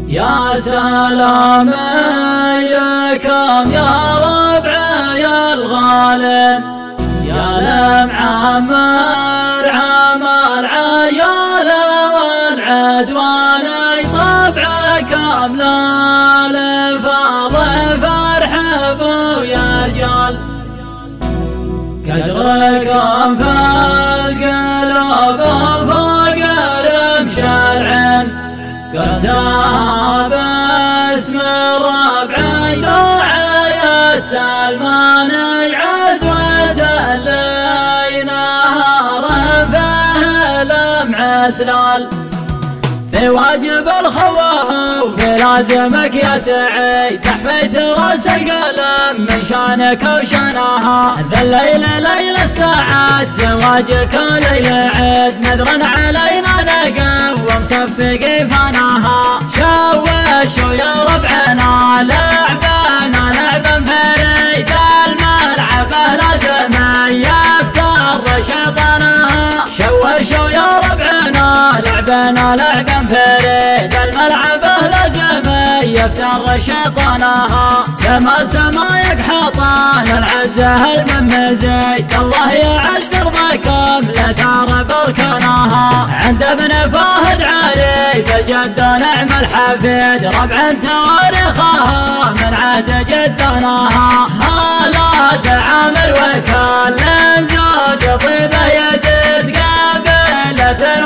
يا سلام لكم يا ربعي الغالين، يا لمعمر عمر عيال والعدوان، طبعكم لا لفاض فرح ابويا رجال، قدركم في القلوب فوق رمش العين، كتاب اسم الربع داعية سلمان عزوة اللي نهار فيه لمع سلال، في واجب الخواه وفي لازمك يا سعيد، تحفيت راس القلم من شانك وشانها، ذا الليل ليل الساعات زواجك ليل عيد، نذر علينا نقوم صفقي فناها، شوشوا يا ربعنا لعبنا لعبا فريد، الملعبه لازم يفتر شيطانها، شوشوا يا ربعنا لعبنا لعبا فريد، الملعبه لازم يفتر شيطانها، سما سمايك حطان العزه الممزيد، الله يعز رضاكم لا ترى بركانها، عند ابن فهد علي بجد نعم الحفيد، ربع تواريخها من عهد جدناها، هلا عامر وكال زود طيبه يزيد، قابلة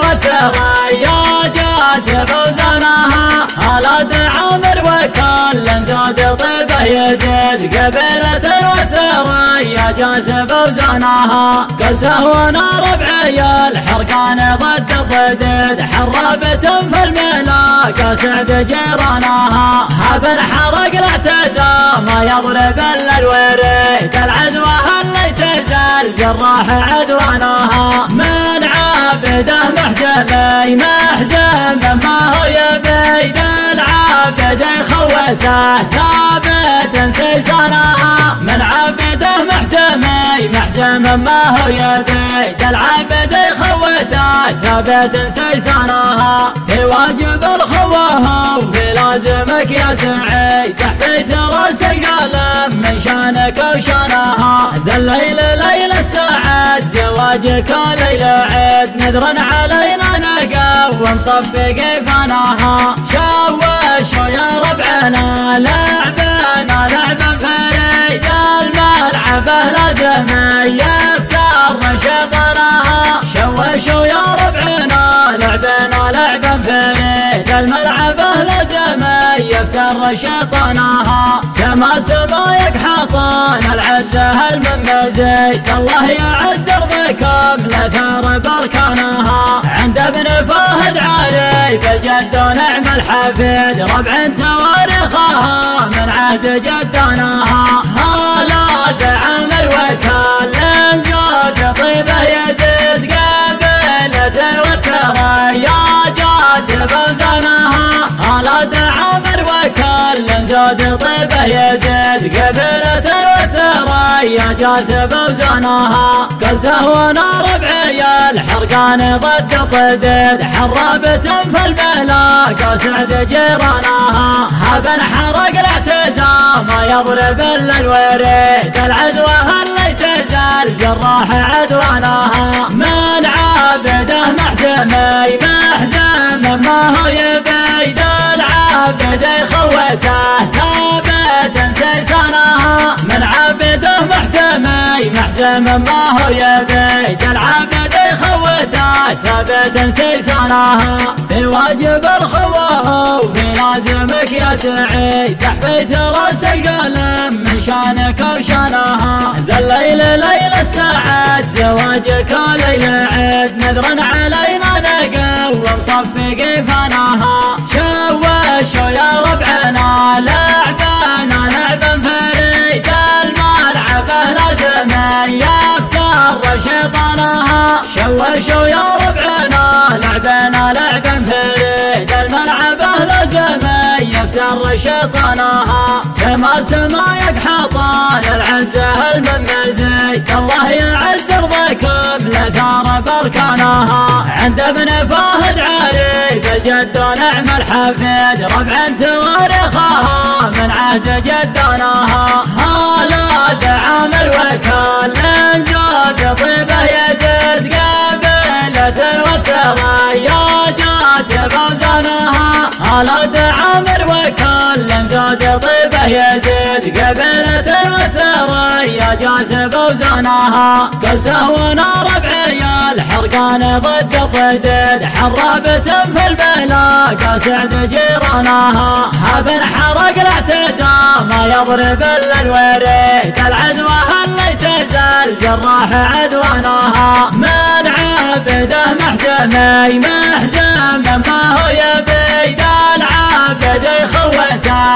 والثريا فوزانها، هلا عامر وكال زود طيبه يزيد، قابلة والثريا جاز فوزانها، قلته وانا ربعي الحرقان ضد الضديد، حرابة في الملاقى سعد جيرانها، هب حرق الاعتزى ما يضرب الا الوريد، العزوة اللي تزال جراح عدوانها، من عابده محزمي محزم ما هو يبيد، العابده خوته ثابت سيسانها، من عابده محزمي محزم ما هو يبيد، العابده خوته ثابت سيسانها، في واجب الخواه وفي لازمك يا سعيد، تحفيت راس القلم من شانك وشانها، ذا الليل ليل الساعات زواجك ليل عيد، نذر علينا نقوم صفقي فناها، شوشوا يا ربعنا لعبنا لعبا فريد، الملعبه لازم يفتر شيطانها، شوشوا يا ربعنا لعبنا لعبا فريد، الملعبه لازم يفتر شيطانها، سما سمايك حطان العزه الممزيد، الله يعز رضاكم لا ثار بركانها، عند ابن فهد علي بجد نعم الحفيد، ربع تواريخها من عهد جدناها، هلا عامر وكال زود طيبه يزيد، قابلة والثريا جات فوزانها، هلا عامر وكال زود طيبه يزيد، قابلة والثريا جات فوزانها، قلته وانا ربعي الحرقان ضد الضديد، حرابة في الملاقى سعد جيرانها، هب حرق الاعتزى ما يضرب الا الوريد، العزوة اللي تزال جراح عدوانها، من عابده محزمي محزم ما هو يبيد، العابده خوته ثابت سيسانها، من عابده محزمي محزم ما هو يبيد، العابده خوته ثابت سيسانها، في واجب الخواه وفي لازمك يا سعيد، تحفيت راس القلم من شانك وشانها، ذا الليل ليل الساعات زواجك ليل عيد، نذر علينا نقوم صفقي فناها، شوشوا يا ربعنا لعبنا لعبا فريد، الملعبه لازم يفتر شيطانها، شوشوا يا ربعنا لعبنا لعبا فريد، الملعبه لازم يفتر افتر شيطانها. سما سمايك حطان العزة الممزي، الله يعز ارضكم لثار بركانها. عند ابن فهد علي بالجد ونعم الحفيد، ربع تواريخها من عهد جدانها. هلا دعامر وكال زاد طيبه يزيد، قبيلة والثريا جات بوزانها. هلا دعامر وكال زاد طيبه يزيد، قبيلة والثريا جات بوزانها. قلته وانا ربعي الحرقان ضد الضديد، حرابة في البلا قاسعد جيرانها. هب حرق الاعتزام ما يضرب الا الوريد، العزوة اللي تزال جراح عدوانها. من عبده محزمي محزم ما هو يبيد، العبد خوته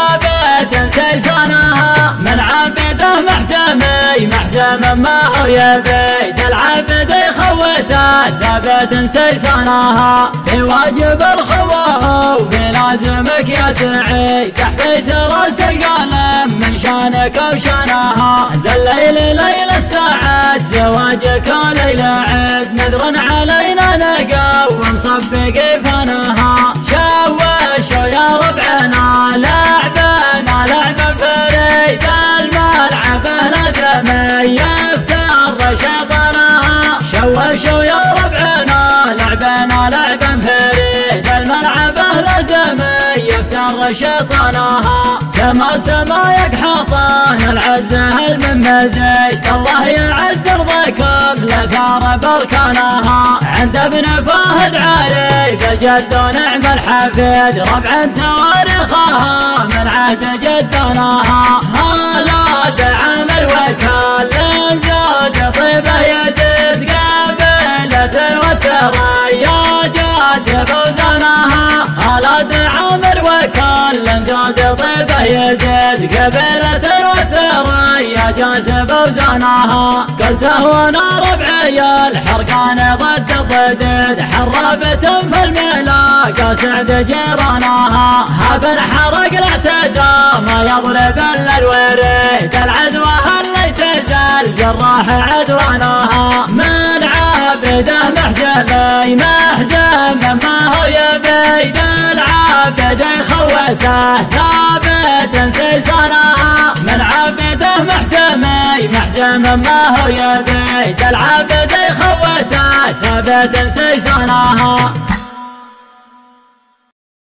ثابت سيسانها. من عبده محزمي محزم ما هو يبيد، العبد خوته ثابت سيسانها. في واجب الخواه وفي لازمك يا سعيد، تحفيت راس القلم من شانك وشانها. ذا الليل ليل الساعات زواجك ليل عيد، نذر علينا نقوم صفق فنها. شوشوا يا ربعنا لعبنا لعبا فريد، الملعب لازم يفتر شيطانها. شوشوا يا ربعنا لعبنا لعبا فريد، الملعب لازم يفتر شيطانها. سما سمايك حطان العزة الممزي، الله يعز ارضكم لثار بركانها. عند ابن فهد علي بالجد ونعم الحفيد، ربع تواريخها من عهد جدانها. هلا دعامر وكال زاد طيبه يزيد، قبيلة والثريا جات بوزانها. هلا دعامر وكال زاد طيبه يزيد، قبيلة والثريا جات بوزانها. قلته وانا ربعي الحرقان ضد الضديد، حرابة في الملا قاسعد جيرانها. هب حرق الاعتزام ما يضرب الا الوريد، العزوة اللي تزال جراح عدوانها. من عبده محزمي محزم ما هو يبيد، العبد خوته ثابت سيسانها. من عبده محزمي محزم ما هو يبيد، العبد خوته ثابت سيسانها.